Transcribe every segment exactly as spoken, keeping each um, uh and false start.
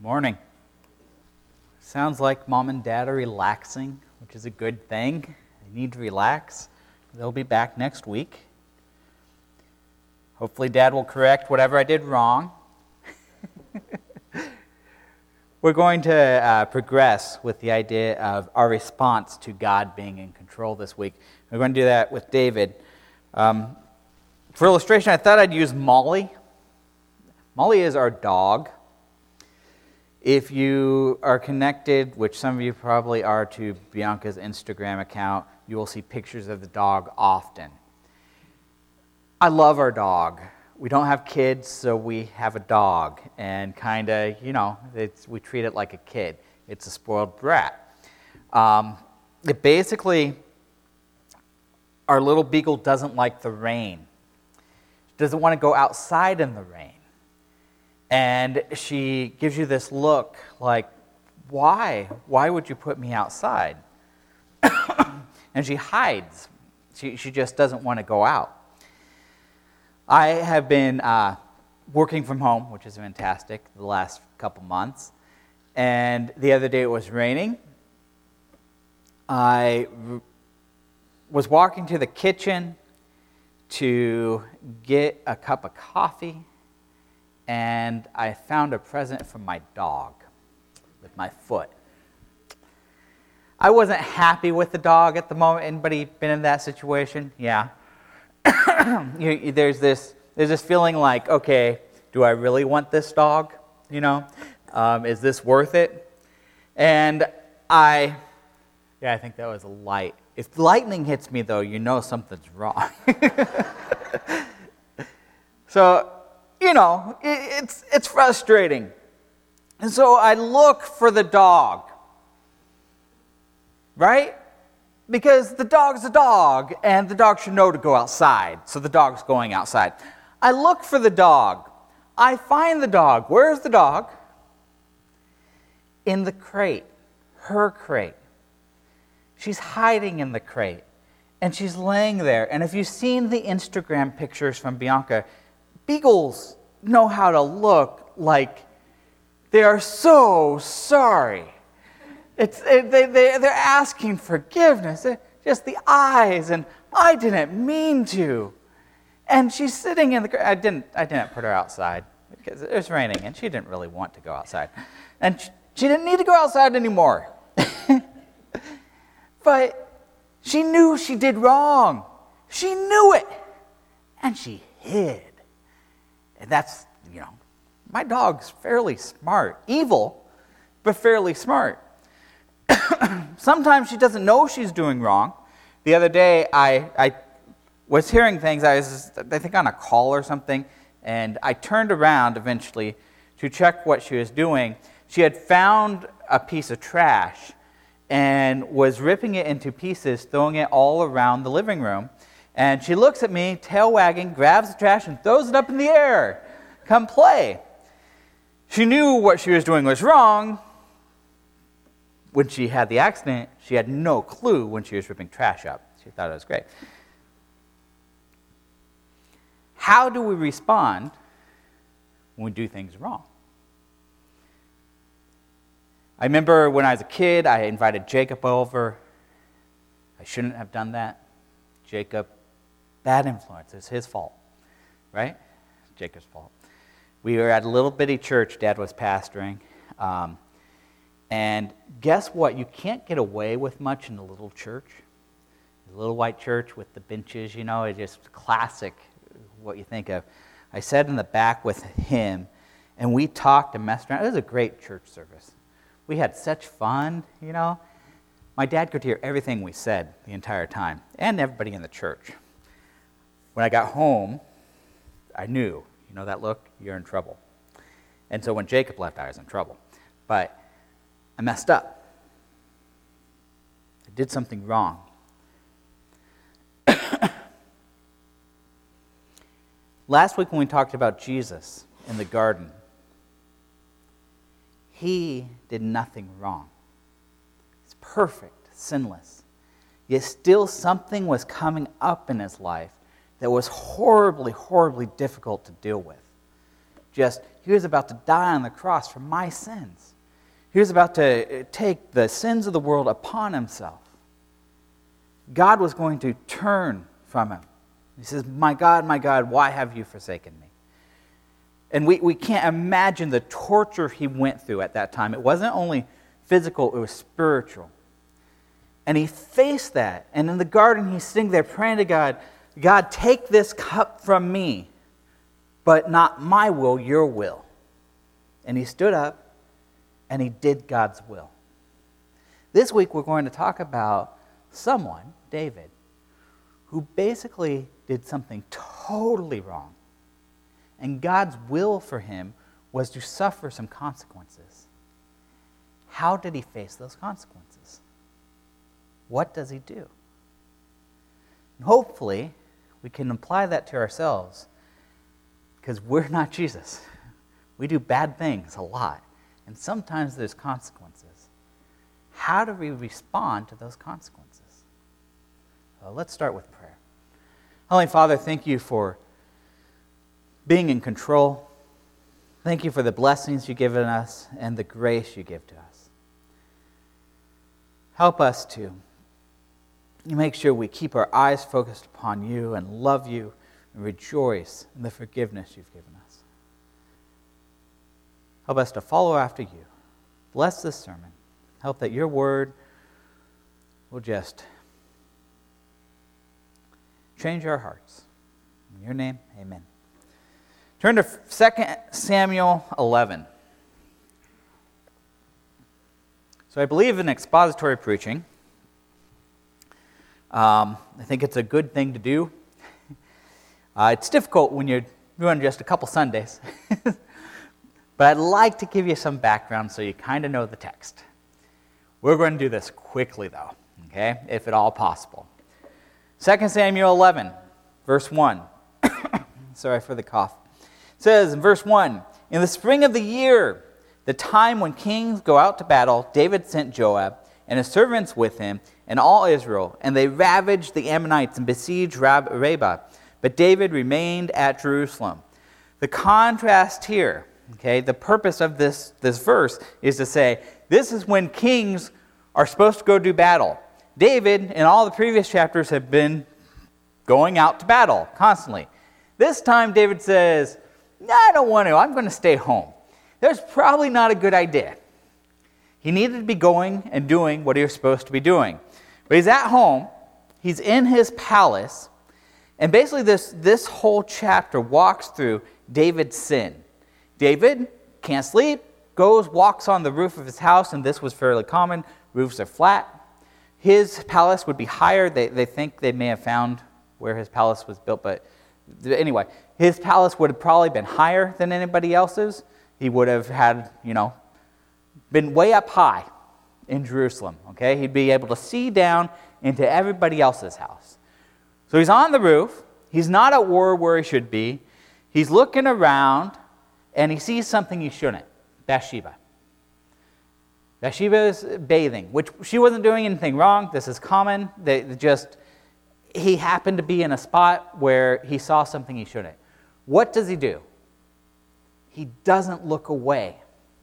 Morning. Sounds like mom and dad are relaxing, which is a good thing. They need to relax. They'll be back next week. Hopefully dad will correct whatever I did wrong. We're going to uh, progress with the idea of our response to God being in control this week. We're going to do that with David. Um, for illustration, I thought I'd use Molly. Molly is our dog. If you are connected, which some of you probably are, to Bianca's Instagram account, you will see pictures of the dog often. I love our dog. We don't have kids, so we have a dog, and kind of, you know, it's, we treat it like a kid. It's a spoiled brat. Um, it basically, our little beagle doesn't like the rain. She doesn't want to go outside in the rain. And she gives you this look like, why? Why would you put me outside? And she hides. She, she just doesn't want to go out. I have been uh, working from home, which is fantastic, the last couple months. And the other day it was raining. I r- was walking to the kitchen to get a cup of coffee, and I found a present from my dog with my foot. I wasn't happy with the dog at the moment. Anybody been in that situation? Yeah. you, you, there's this there's this feeling like, okay, do I really want this dog? You know, um, is this worth it? And I, yeah, I think that was a light. If lightning hits me, though, you know something's wrong. So, you know, it, it's it's frustrating. And so I look for the dog, right? Because the dog's a dog, and the dog should know to go outside, so the dog's going outside. I look for the dog. I find the dog. Where's the dog? In the crate, her crate. She's hiding in the crate, and she's laying there. And if you've seen the Instagram pictures from Bianca, beagles know how to look like they are so sorry. It's it, they they they're asking forgiveness. It, just the eyes, and I didn't mean to. And she's sitting in the. I didn't I didn't put her outside because it was raining, and she didn't really want to go outside, and she, she didn't need to go outside anymore. But she knew she did wrong. She knew it, and she hid. And that's, you know, my dog's fairly smart, evil, but fairly smart. Sometimes she doesn't know she's doing wrong. The other day, I, I was hearing things. I was, I think, on a call or something, and I turned around eventually to check what she was doing. She had found a piece of trash and was ripping it into pieces, throwing it all around the living room. And she looks at me, tail wagging, grabs the trash, and throws it up in the air. Come play. She knew what she was doing was wrong. When she had the accident, she had no clue when she was ripping trash up. She thought it was great. How do we respond when we do things wrong? I remember when I was a kid, I invited Jacob over. I shouldn't have done that. Jacob, bad influence. It's his fault, right? Jacob's fault. We were at a little bitty church Dad was pastoring. Um, and guess what? You can't get away with much in a little church. The little white church with the benches, you know, it's just classic, what you think of. I sat in the back with him, and we talked and messed around. It was a great church service. We had such fun, you know. My dad could hear everything we said the entire time, and everybody in the church. When I got home, I knew, you know that look? You're in trouble. And so when Jacob left, I was in trouble. But I messed up. I did something wrong. Last week when we talked about Jesus in the garden, he did nothing wrong. He's perfect, sinless. Yet still something was coming up in his life that was horribly, horribly difficult to deal with. just, he was about to die on the cross for my sins. He was about to take the sins of the world upon himself. God was going to turn from him. He says, my God, my God, why have you forsaken me? And we, we can't imagine the torture he went through at that time. It wasn't only physical, it was spiritual. And he faced that. And in the garden, he's sitting there praying to God, God, take this cup from me, but not my will, your will. And he stood up and he did God's will. This week, we're going to talk about someone, David, who basically did something totally wrong. And God's will for him was to suffer some consequences. How did he face those consequences? What does he do? And hopefully, we can apply that to ourselves, because we're not Jesus. We do bad things a lot, and sometimes there's consequences. How do we respond to those consequences? Well, let's start with prayer. Heavenly Father, thank you for being in control. Thank you for the blessings you've given us and the grace you give to us. Help us to make sure we keep our eyes focused upon you and love you and rejoice in the forgiveness you've given us. Help us to follow after you. Bless this sermon. Help that your word will just change our hearts. In your name, amen. Turn to Second Samuel eleven. So I believe in expository preaching. Um, I think it's a good thing to do. Uh, it's difficult when you're doing just a couple Sundays. But I'd like to give you some background so you kind of know the text. We're going to do this quickly, though, okay, if at all possible. Second Samuel eleven, verse one. Sorry for the cough. It says in verse one, in the spring of the year, the time when kings go out to battle, David sent Joab and his servants with him and all Israel, and they ravaged the Ammonites and besieged Rab- Rabbah. But David remained at Jerusalem. The contrast here, okay, the purpose of this, this verse is to say, this is when kings are supposed to go do battle. David, in all the previous chapters, have been going out to battle constantly. This time, David says, no, I don't want to. I'm going to stay home. That's probably not a good idea. He needed to be going and doing what he was supposed to be doing. But he's at home. He's in his palace. And basically, this, this whole chapter walks through David's sin. David can't sleep, goes, walks on the roof of his house, and this was fairly common. Roofs are flat. His palace would be higher. They, they think they may have found where his palace was built, but anyway, his palace would have probably been higher than anybody else's. He would have had, you know, been way up high in Jerusalem, okay? He'd be able to see down into everybody else's house. So he's on the roof. He's not at war where he should be. He's looking around, and he sees something he shouldn't. Bathsheba. Bathsheba is bathing, which she wasn't doing anything wrong. This is common. They just, he happened to be in a spot where he saw something he shouldn't. What does he do? He doesn't look away.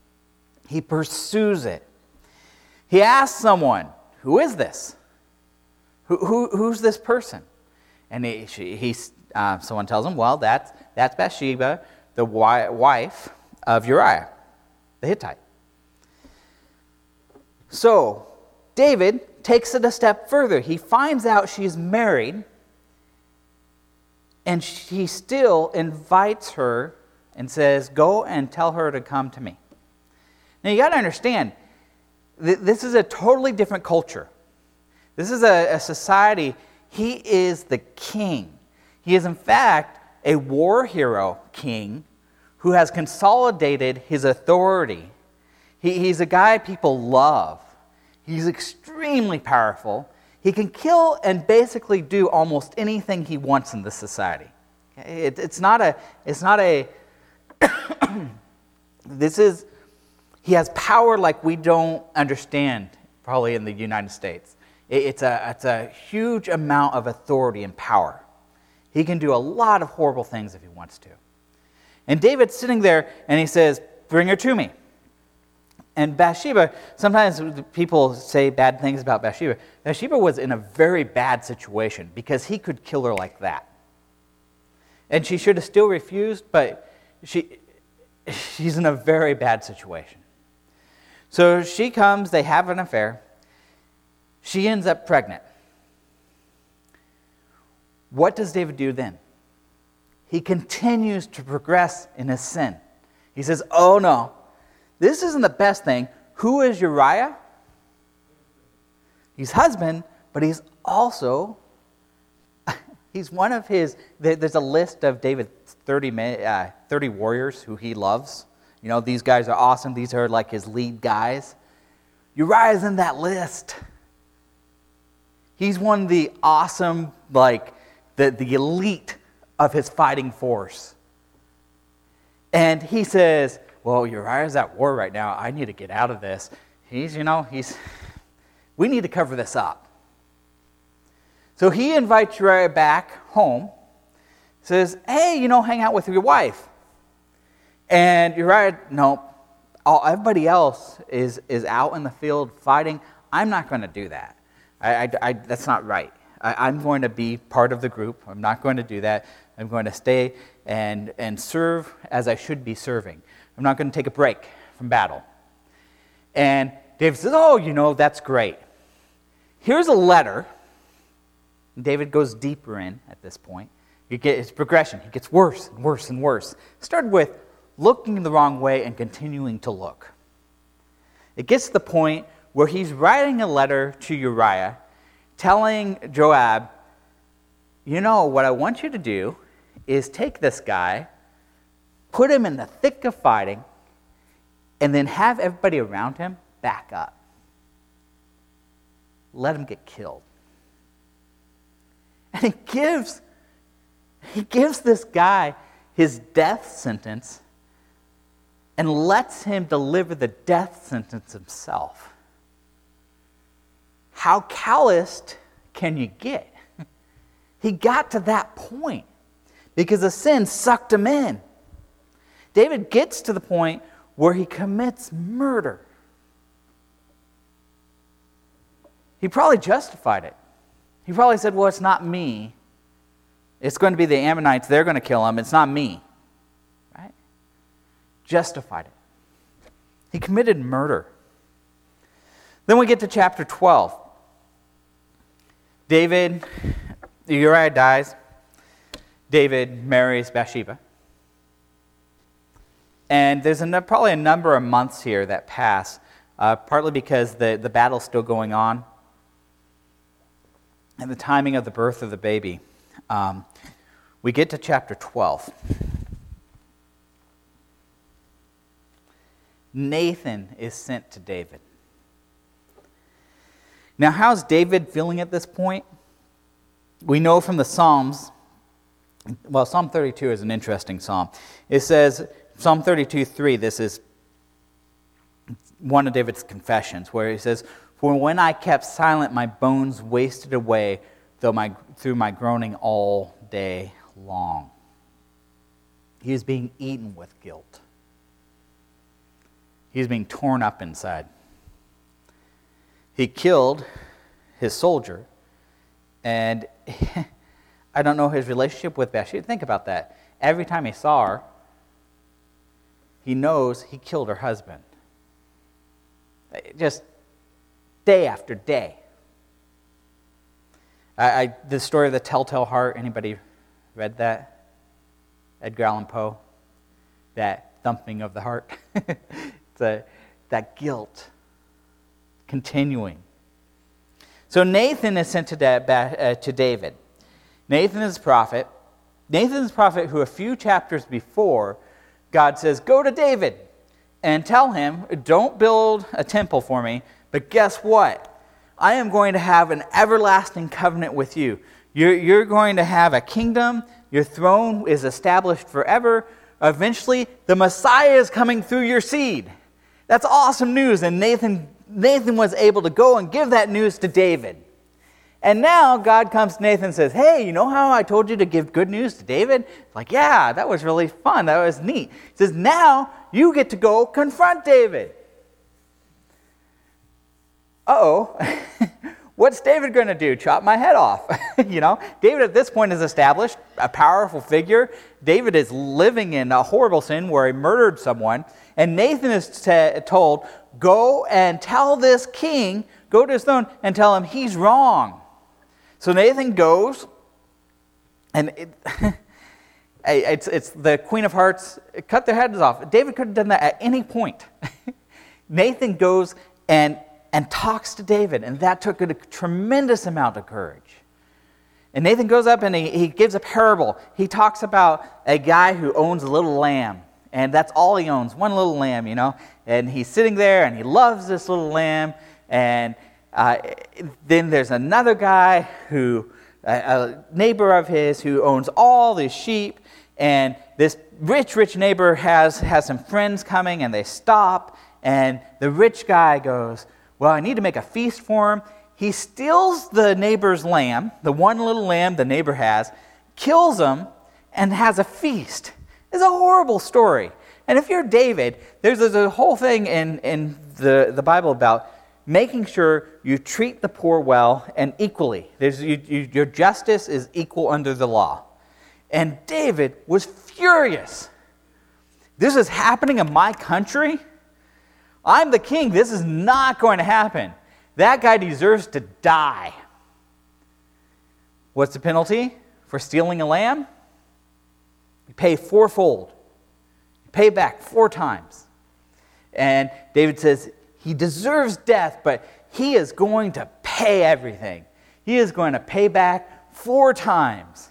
He pursues it. He asks someone, who is this? Who, who, who's this person? And he, she, he, uh, someone tells him, well, that's, that's Bathsheba, the wi- wife of Uriah, the Hittite. So, David takes it a step further. He finds out she's married, and he still invites her and says, go and tell her to come to me. Now, you got to understand, th- this is a totally different culture. This is a, a society. He is the king. He is, in fact, a war hero king who has consolidated his authority. He, he's a guy people love. He's extremely powerful. He can kill and basically do almost anything he wants in this society. Okay? It, it's not a, it's not a, this is, he has power like we don't understand probably in the United States. It, it's, a, it's a huge amount of authority and power. He can do a lot of horrible things if he wants to. And David's sitting there, and he says, bring her to me. And Bathsheba, sometimes people say bad things about Bathsheba. Bathsheba was in a very bad situation because he could kill her like that. And she should have still refused, but she she's in a very bad situation. So she comes, they have an affair. She ends up pregnant. What does David do then? He continues to progress in his sin. He says, oh no, this isn't the best thing. Who is Uriah? He's husband, but he's also, he's one of his, there's a list of David's thirty, uh, thirty warriors who he loves. You know, these guys are awesome. These are like his lead guys. Uriah's in that list. He's one of the awesome, like, the, the elite of his fighting force. And he says, well, Uriah's at war right now. I need to get out of this. He's, you know, he's, we need to cover this up. So he invites Uriah back home, says, hey, you know, hang out with your wife. And Uriah, no, all, everybody else is, is out in the field fighting. I'm not going to do that. I, I, I, that's not right. I, I'm going to be part of the group. I'm not going to do that. I'm going to stay and, and serve as I should be serving. I'm not going to take a break from battle. And David says, oh, you know, that's great. Here's a letter. And David goes deeper in at this point. You get his progression. He gets worse and worse and worse. It started with looking the wrong way and continuing to look. It gets to the point where he's writing a letter to Uriah telling Joab, you know, what I want you to do is take this guy, put him in the thick of fighting, and then have everybody around him back up. Let him get killed. And he gives, he gives this guy his death sentence and lets him deliver the death sentence himself. How calloused can you get? He got to that point because the sin sucked him in. David gets to the point where he commits murder. He probably justified it. He probably said, well, it's not me. It's going to be the Ammonites. They're going to kill him. It's not me. Right? Justified it. He committed murder. Then we get to chapter twelve. David, Uriah dies. David marries Bathsheba. And there's a, probably a number of months here that pass, uh, partly because the, the battle's still going on and the timing of the birth of the baby. Um, we get to chapter twelve. Nathan is sent to David. Now, how's David feeling at this point? We know from the Psalms, well, Psalm thirty-two is an interesting psalm. It says, Psalm thirty-two three, this is one of David's confessions, where he says, for when I kept silent, my bones wasted away though my, through my groaning all day long. He is being eaten with guilt. He is being torn up inside. He killed his soldier, and I don't know his relationship with Bathsheba. Think about that. Every time he saw her, he knows he killed her husband. Just day after day. I, I the story of the Telltale Heart, anybody read that? Edgar Allan Poe? That thumping of the heart. It's a, that guilt continuing. So Nathan is sent to, da- uh, to David. Nathan is a prophet. Nathan is a prophet who a few chapters before, God says, go to David and tell him, don't build a temple for me, but guess what? I am going to have an everlasting covenant with you. You're, you're going to have a kingdom. Your throne is established forever. Eventually, the Messiah is coming through your seed. That's awesome news. And Nathan, Nathan was able to go and give that news to David. And now God comes to Nathan and says, hey, you know how I told you to give good news to David? It's like, yeah, that was really fun. That was neat. He says, now you get to go confront David. Uh-oh. What's David going to do? Chop my head off? You know, David at this point is established, a powerful figure. David is living in a horrible sin where he murdered someone. And Nathan is t- told, go and tell this king, go to his throne and tell him he's wrong. So Nathan goes, and it, it's, it's the Queen of Hearts, cut their heads off. David could have done that at any point. Nathan goes and and talks to David, and that took a tremendous amount of courage. And Nathan goes up and he, he gives a parable. He talks about a guy who owns a little lamb, and that's all he owns, one little lamb, you know. And he's sitting there, and he loves this little lamb, and uh, then there's another guy who, a, a neighbor of his, who owns all these sheep, and this rich, rich neighbor has, has some friends coming, and they stop, and the rich guy goes, well, I need to make a feast for him. He steals the neighbor's lamb, the one little lamb the neighbor has, kills him, and has a feast. It's a horrible story. And if you're David, there's, there's a whole thing in, in the, the Bible about making sure you treat the poor well and equally. There's, you, you, your justice is equal under the law. And David was furious. This is happening in my country? I'm the king. This is not going to happen. That guy deserves to die. What's the penalty for stealing a lamb? You pay fourfold. You pay back four times. And David says he deserves death, but he is going to pay everything. He is going to pay back four times.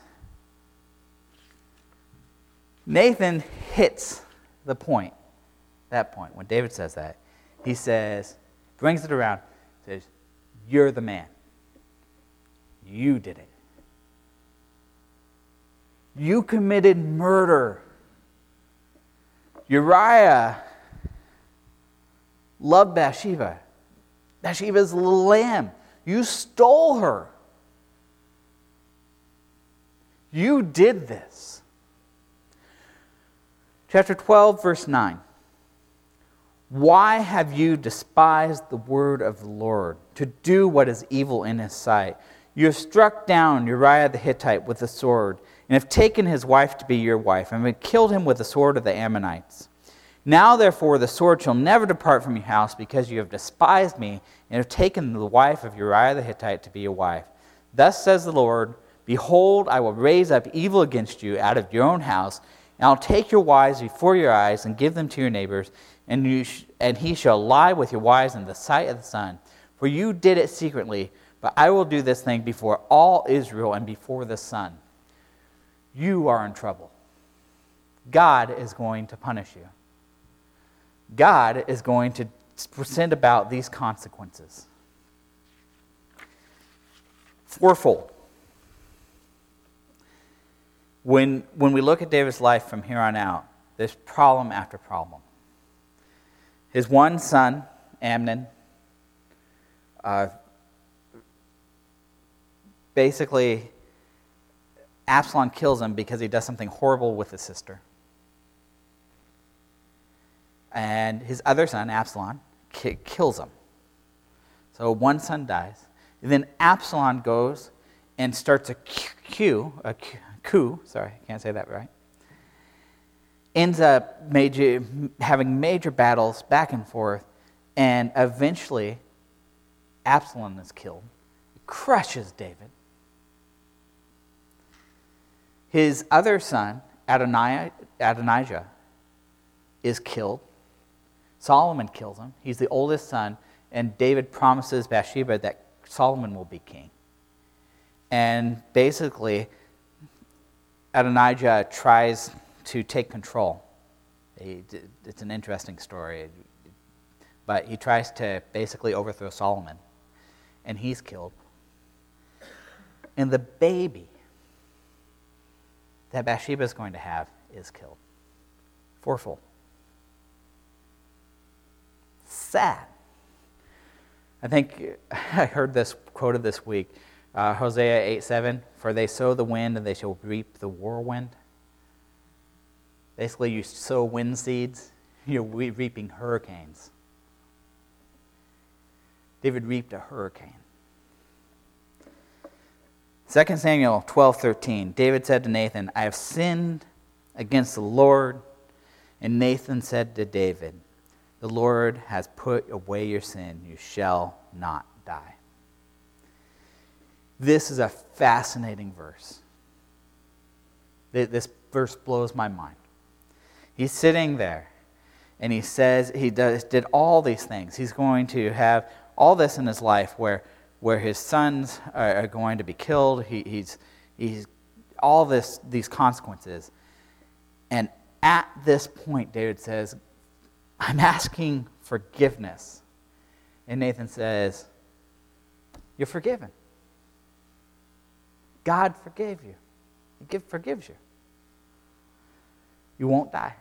Nathan hits the point. That point, when David says that, he says, brings it around, says, you're the man. You did it. You committed murder. Uriah loved Bathsheba. Bathsheba's little lamb. You stole her. You did this. Chapter twelve, verse nine. Why have you despised the word of the Lord, to do what is evil in his sight? You have struck down Uriah the Hittite with a sword, and have taken his wife to be your wife, and have killed him with the sword of the Ammonites. Now, therefore, the sword shall never depart from your house, because you have despised me, and have taken the wife of Uriah the Hittite to be your wife. Thus says the Lord, behold, I will raise up evil against you out of your own house, and I'll take your wives before your eyes, and give them to your neighbors, and you sh- and he shall lie with your wives in the sight of the sun. For you did it secretly, but I will do this thing before all Israel and before the sun. You are in trouble. God is going to punish you. God is going to send about these consequences. Fourfold. When, when we look at David's life from here on out, there's problem after problem. His one son, Amnon, uh, basically, Absalom kills him because he does something horrible with his sister. And his other son, Absalom, ki- kills him. So one son dies. And then Absalom goes and starts a coup, a coup, sorry, I can't say that right. Ends up major, having major battles back and forth, and eventually Absalom is killed. He crushes David. His other son, Adonijah, Adonijah, is killed. Solomon kills him. He's the oldest son, and David promises Bathsheba that Solomon will be king. And basically, Adonijah tries to take control. It's an interesting story. But he tries to basically overthrow Solomon. And he's killed. And the baby that Bathsheba is going to have is killed. Fourfold. Sad. I think I heard this quoted this week. Uh, Hosea eight seven, for they sow the wind and they shall reap the whirlwind. Basically, you sow wind seeds, you're reaping hurricanes. David reaped a hurricane. Second Samuel twelve thirteen, David said to Nathan, I have sinned against the Lord. And Nathan said to David, the Lord has put away your sin. You shall not die. This is a fascinating verse. This verse blows my mind. He's sitting there, and he says he does, did all these things. He's going to have all this in his life where, where his sons are, are going to be killed. He, he's, he's all this these consequences. And at this point, David says, I'm asking forgiveness. And Nathan says, you're forgiven. God forgave you. He forgives you. You won't die.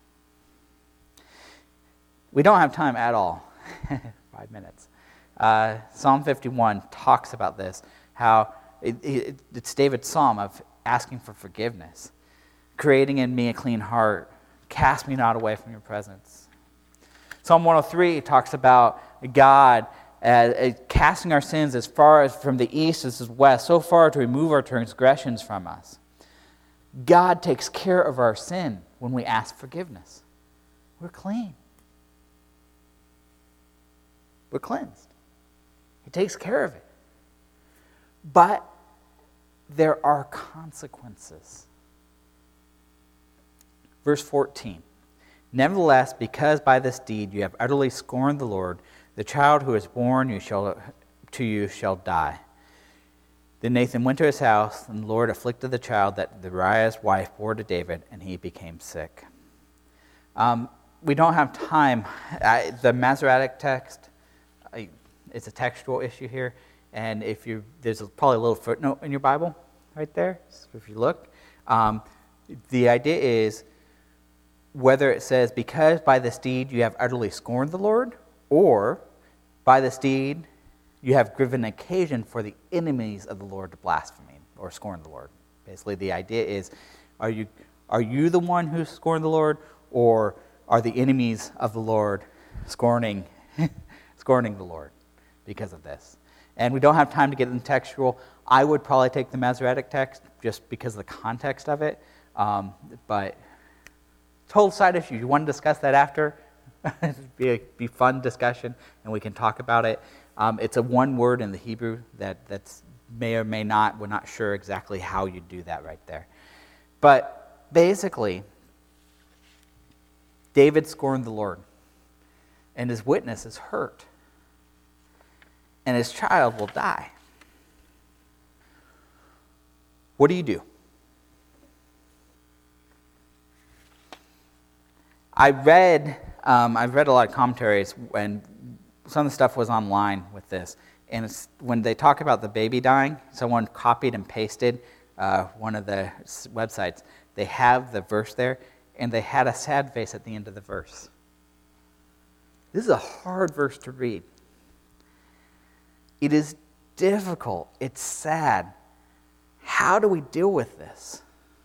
We don't have time at all. Five minutes. Uh, Psalm fifty-one talks about this, how it, it, it's David's psalm of asking for forgiveness. Creating in me a clean heart. Cast me not away from your presence. Psalm one oh three talks about God uh, uh, casting our sins as far as from the east as the west, so far to remove our transgressions from us. God takes care of our sin when we ask forgiveness. We're clean. We're cleansed. He takes care of it. But there are consequences. Verse fourteen. Nevertheless, because by this deed you have utterly scorned the Lord, the child who is born you shall, to you shall die. Then Nathan went to his house, and the Lord afflicted the child that Uriah's wife bore to David, and he became sick. Um, we don't have time. I, the Masoretic text, I, it's a textual issue here, and if you there's probably a little footnote in your Bible right there. So if you look, um, the idea is whether it says, because by this deed you have utterly scorned the Lord, or by this deed you have given occasion for the enemies of the Lord to blaspheme or scorn the Lord. Basically, the idea is, are you are you the one who scorned the Lord, or are the enemies of the Lord scorning scorning the Lord because of this? And we don't have time to get into textual. I would probably take the Masoretic text just because of the context of it, um, but total side issue. You want to discuss that after? It'd be a be fun discussion, and we can talk about it. Um, it's a one word in the Hebrew that that's may or may not. We're not sure exactly how you do that right there. But basically, David scorned the Lord, and his witness is hurt, and his child will die. What do you do? I read, um, I've read a lot of commentaries, and some of the stuff was online with this. And it's, when they talk about the baby dying, someone copied and pasted uh, one of the websites. They have the verse there, and they had a sad face at the end of the verse. This is a hard verse to read. It is difficult. It's sad. How do we deal with this?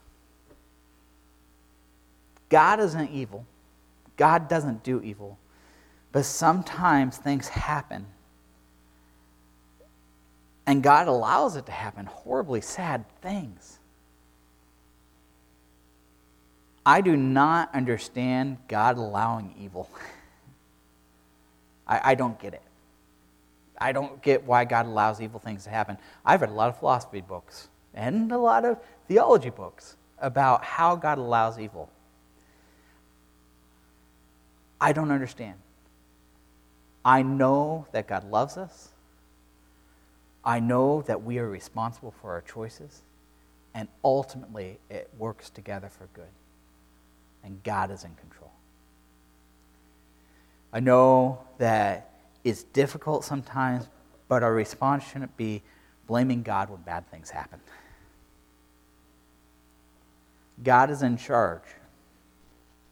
God isn't evil. God doesn't do evil. But sometimes things happen. And God allows it to happen. Horribly sad things. I do not understand God allowing evil. I, I don't get it. I don't get why God allows evil things to happen. I've read a lot of philosophy books and a lot of theology books about how God allows evil. I don't understand. I know that God loves us. I know that we are responsible for our choices. And ultimately, it works together for good. And God is in control. I know that it's difficult sometimes, but our response shouldn't be blaming God when bad things happen. God is in charge.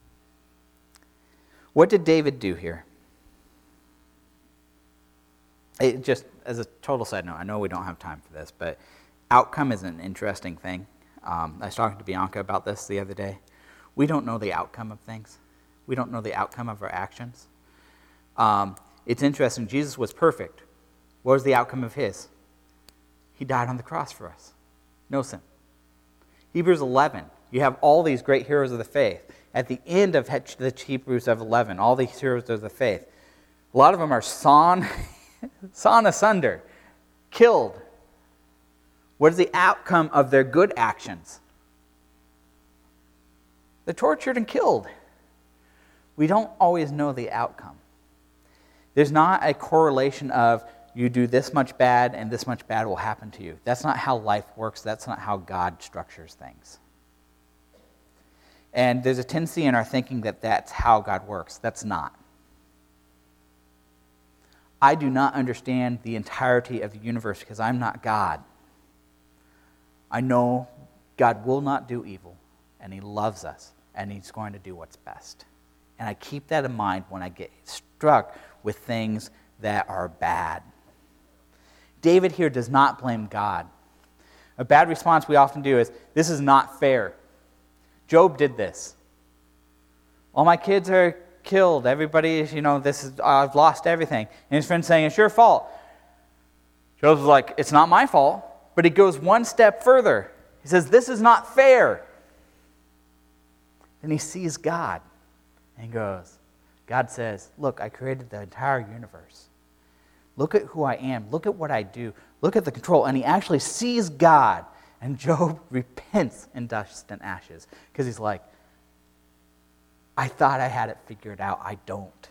What did David do here? it just as a total side note, I know we don't have time for this, but outcome is an interesting thing. Um, I was talking to Bianca about this the other day. We don't know the outcome of things. We don't know the outcome of our actions. Um, it's interesting. Jesus was perfect. What was the outcome of his? He died on the cross for us. No sin. Hebrews eleven. You have all these great heroes of the faith. At the end of the Hebrews of eleven, all these heroes of the faith, a lot of them are sawn, sawn asunder, killed. What is the outcome of their good actions? They're tortured and killed. We don't always know the outcome. There's not a correlation of you do this much bad and this much bad will happen to you. That's not how life works. That's not how God structures things. And there's a tendency in our thinking that that's how God works. That's not. I do not understand the entirety of the universe because I'm not God. I know God will not do evil, and He loves us, and He's going to do what's best. And I keep that in mind when I get struck with things that are bad. David here does not blame God. A bad response we often do is, this is not fair. Job did this. All my kids are killed. Everybody is, you know, this is, I've lost everything. And his friend's saying, it's your fault. Job's like, it's not my fault. But he goes one step further. He says, this is not fair. Then he sees God and goes, God says, look, I created the entire universe. Look at who I am. Look at what I do. Look at the control. And he actually sees God. And Job repents in dust and ashes. Because he's like, I thought I had it figured out. I don't.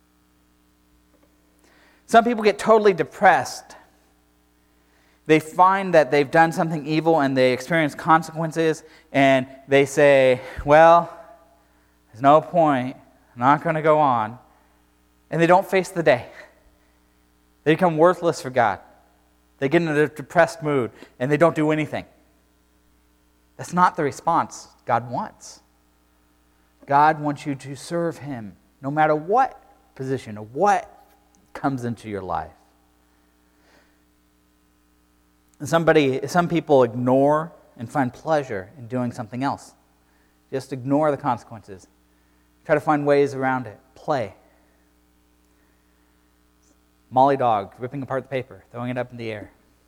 Some people get totally depressed. They find that they've done something evil and they experience consequences. And they say, well, there's no point. I'm not going to go on. And they don't face the day. They become worthless for God. They get in a depressed mood and they don't do anything. That's not the response God wants. God wants you to serve Him no matter what position or what comes into your life. And somebody, some people ignore and find pleasure in doing something else. Just ignore the consequences. Try to find ways around it. Play. Molly dog, ripping apart the paper, throwing it up in the air.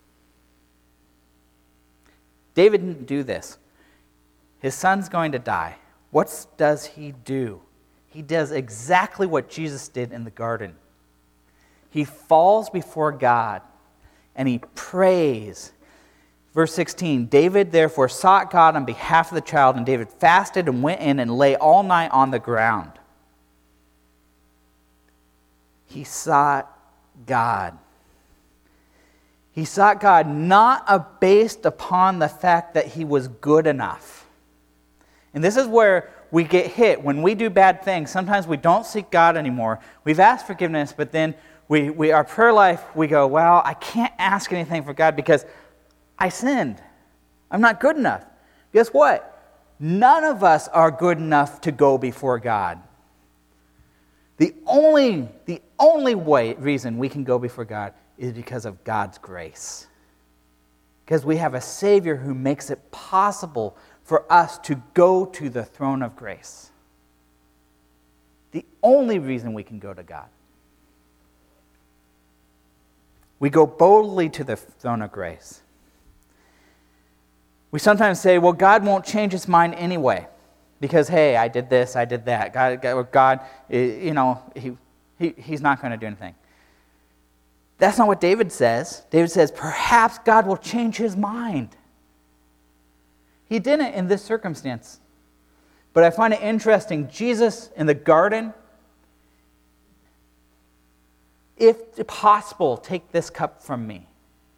David didn't do this. His son's going to die. What does he do? He does exactly what Jesus did in the garden. He falls before God and he prays. Verse sixteen, David therefore sought God on behalf of the child, and David fasted and went in and lay all night on the ground. He sought God. He sought God not based upon the fact that he was good enough. And this is where we get hit. When we do bad things, sometimes we don't seek God anymore. We've asked forgiveness, but then we, we our prayer life, we go, well, I can't ask anything for God because I sinned. I'm not good enough. Guess what? None of us are good enough to go before God. The only, the only way, reason we can go before God is because of God's grace. Because we have a Savior who makes it possible for us to go to the throne of grace. The only reason we can go to God. We go boldly to the throne of grace. We sometimes say, well, God won't change His mind anyway. Because, hey, I did this, I did that. God, God, God you know, he, he, He's not going to do anything. That's not what David says. David says, perhaps God will change His mind. He didn't in this circumstance. But I find it interesting, Jesus in the garden, if possible, take this cup from me.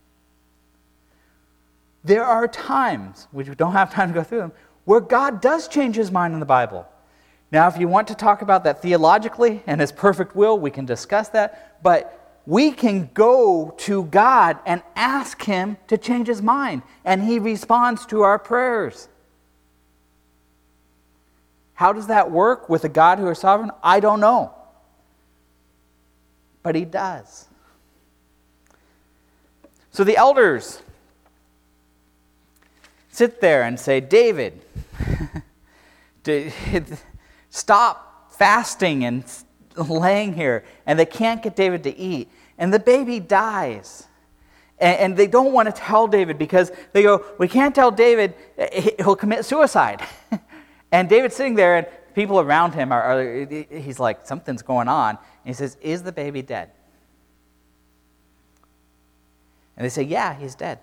There are times, we don't have time to go through them, where God does change His mind in the Bible. Now, if you want to talk about that theologically and His perfect will, we can discuss that. But we can go to God and ask Him to change His mind. And He responds to our prayers. How does that work with a God who is sovereign? I don't know. But He does. So the elders sit there and say, David, stop fasting and laying here. And they can't get David to eat. And the baby dies. And they don't want to tell David because they go, we can't tell David, he'll commit suicide. And David's sitting there and people around him are, are, he's like, something's going on. And he says, is the baby dead? And they say, yeah, he's dead.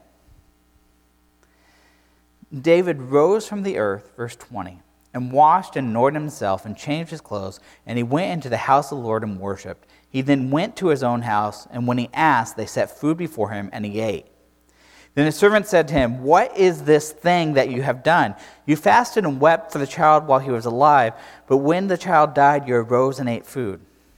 David rose from the earth, verse twenty, and washed and anointed himself and changed his clothes, and he went into the house of the Lord and worshipped. He then went to his own house, and when he asked, they set food before him, and he ate. Then his servant said to him, what is this thing that you have done? You fasted and wept for the child while he was alive, but when the child died, you arose and ate food.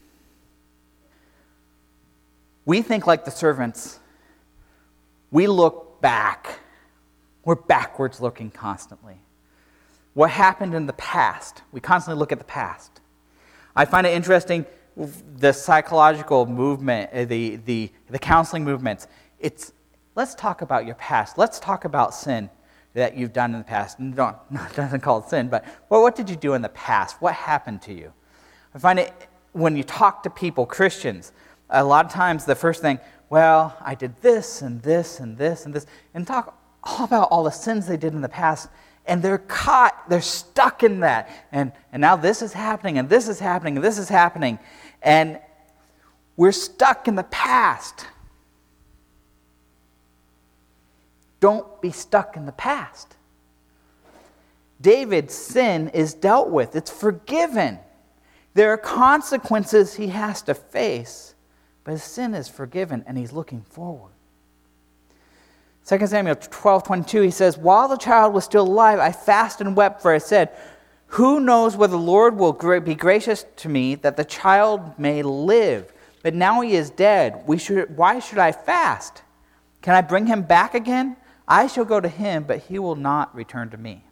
We think like the servants. We look back. We're backwards looking constantly. What happened in the past? We constantly look at the past. I find it interesting, the psychological movement, the, the, the counseling movements. It's, let's talk about your past. Let's talk about sin that you've done in the past. And don't, it doesn't call it sin, but well, what did you do in the past? What happened to you? I find it, when you talk to people, Christians, a lot of times the first thing, well, I did this and this and this and this, and talk all about all the sins they did in the past. And they're caught, they're stuck in that. And, and now this is happening, and this is happening, and this is happening. And we're stuck in the past. Don't be stuck in the past. David's sin is dealt with. It's forgiven. There are consequences he has to face, but his sin is forgiven, and he's looking forward. Second Samuel twelve twenty-two, he says, while the child was still alive, I fasted and wept, for I said, who knows whether the Lord will be gracious to me that the child may live? But now he is dead. We should, why should I fast? Can I bring him back again? I shall go to him, but he will not return to me.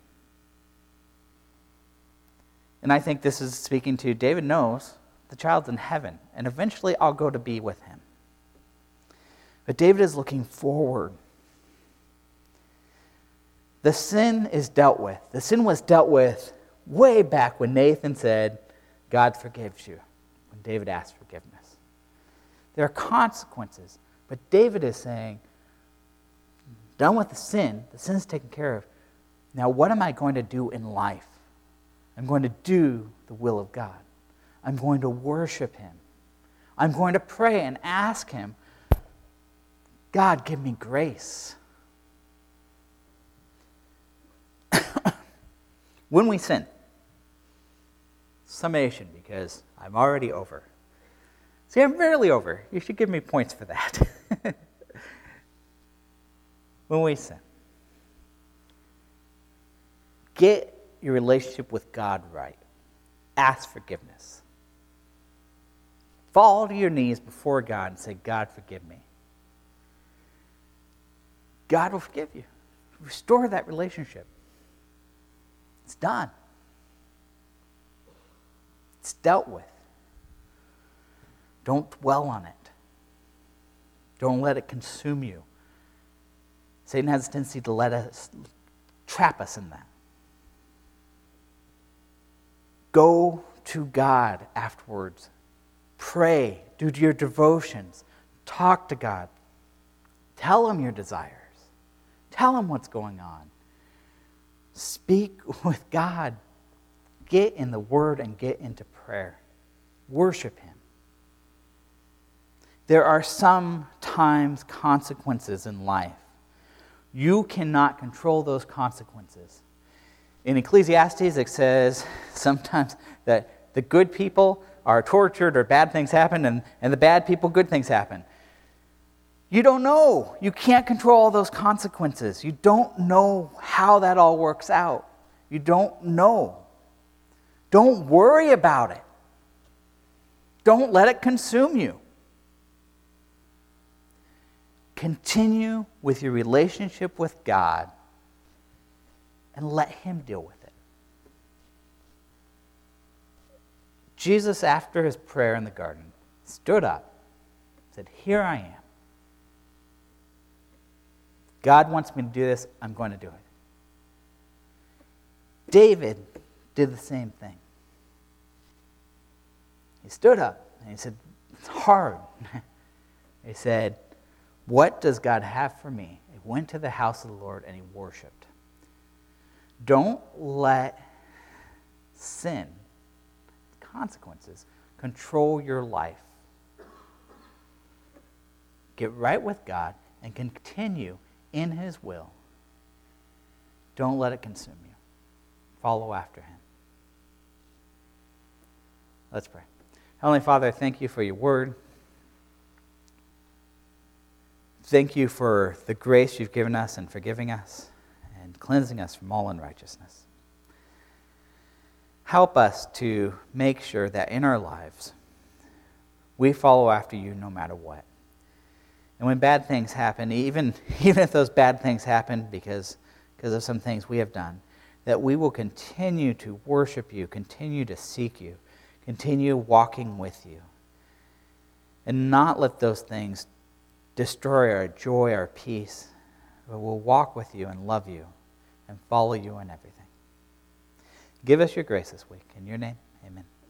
And I think this is speaking to David knows the child's in heaven, and eventually I'll go to be with him. But David is looking forward. The sin is dealt with. The sin was dealt with way back when Nathan said, God forgives you, when David asked forgiveness. There are consequences, but David is saying, done with the sin, the sin's taken care of. Now what am I going to do in life? I'm going to do the will of God. I'm going to worship him. I'm going to pray and ask him, God, give me grace. When we sin, summation, because I'm already over. See, I'm barely over. You should give me points for that. When we sin, get your relationship with God right. Ask forgiveness. Fall to your knees before God and say, God, forgive me. God will forgive you. Restore that relationship. It's done. It's dealt with. Don't dwell on it. Don't let it consume you. Satan has a tendency to let us, trap us in that. Go to God afterwards. Pray. Do your devotions. Talk to God. Tell him your desires. Tell him what's going on. Speak with God. Get in the Word and get into prayer. Worship him. There are sometimes consequences in life. You cannot control those consequences. In Ecclesiastes, it says sometimes that the good people are tortured or bad things happen, and, and the bad people, good things happen. You don't know. You can't control all those consequences. You don't know how that all works out. You don't know. Don't worry about it. Don't let it consume you. Continue with your relationship with God and let him deal with it. Jesus, after his prayer in the garden, stood up, said, here I am. God wants me to do this, I'm going to do it. David did the same thing. He stood up and he said, it's hard. He said, what does God have for me? He went to the house of the Lord and he worshiped. Don't let sin, consequences, control your life. Get right with God and continue in his will. Don't let it consume you. Follow after him. Let's pray. Heavenly Father, thank you for your word. Thank you for the grace you've given us and forgiving us and cleansing us from all unrighteousness. Help us to make sure that in our lives we follow after you no matter what. And when bad things happen, even, even if those bad things happen because, because of some things we have done, that we will continue to worship you, continue to seek you, continue walking with you, and not let those things destroy our joy, our peace, but we'll walk with you and love you and follow you in everything. Give us your grace this week. In your name, amen.